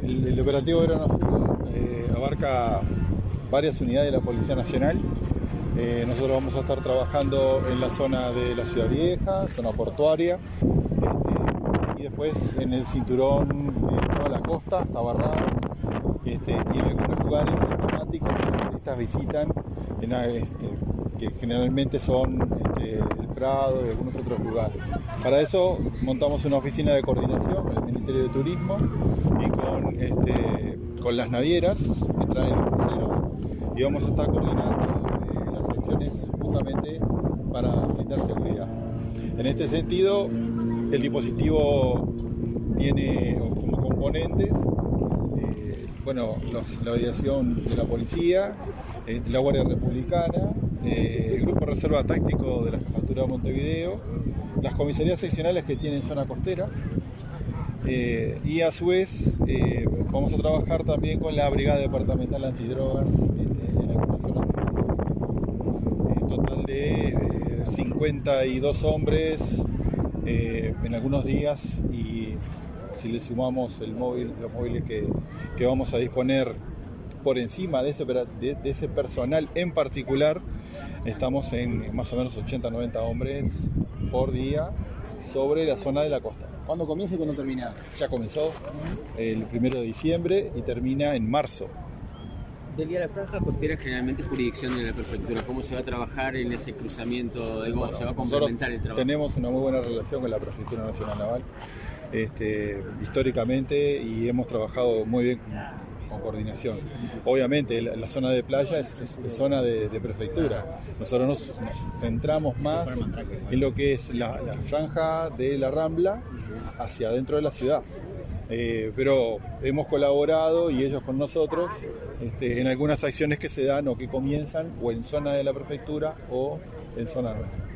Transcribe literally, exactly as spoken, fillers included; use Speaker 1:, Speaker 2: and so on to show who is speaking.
Speaker 1: El, el operativo Verano Azul eh, abarca varias unidades de la Policía Nacional. Eh, nosotros vamos a estar trabajando en la zona de la Ciudad Vieja, zona portuaria, este, y después en el cinturón de toda la costa, hasta Barradas, este, y en algunos lugares emblemáticos que los turistas visitan, en, este, que generalmente son este, el Prado y algunos otros lugares. Para eso montamos una oficina de coordinación con el Ministerio de Turismo y con, este, con las navieras que traen los cruceros, y vamos a estar coordinando eh, las acciones justamente para brindar seguridad. En este sentido, el dispositivo tiene como componentes eh, bueno, los, la aviación de la policía, eh, la Guardia Republicana, eh, el Grupo Reserva Táctico de la Jefatura de Montevideo, las comisarías seccionales que tienen zona costera, eh, y a su vez eh, vamos a trabajar también con la Brigada Departamental Antidrogas en, en algunas zonas especiales. En total de eh, cincuenta y dos hombres eh, en algunos días, y si le sumamos el móvil, los móviles que, que vamos a disponer por encima de ese, de, de ese personal en particular, estamos en más o menos ochenta a noventa hombres por día sobre la zona de la costa.
Speaker 2: ¿Cuándo comienza y cuándo termina?
Speaker 1: Ya comenzó el primero de diciembre y termina en marzo.
Speaker 3: Del día de la franja costera, generalmente jurisdicción de la prefectura. ¿Cómo se va a trabajar en ese cruzamiento? ¿Cómo bueno, se va a complementar el trabajo?
Speaker 1: Tenemos una muy buena relación con la Prefectura Nacional Naval, este, históricamente, y hemos trabajado muy bien con coordinación. Obviamente la, la zona de playa es, es, es zona de, de prefectura. Nosotros nos, nos centramos más en lo que es la, la franja de la Rambla hacia adentro de la ciudad. Eh, pero hemos colaborado, y ellos con nosotros, este, en algunas acciones que se dan o que comienzan o en zona de la prefectura o en zona nuestra.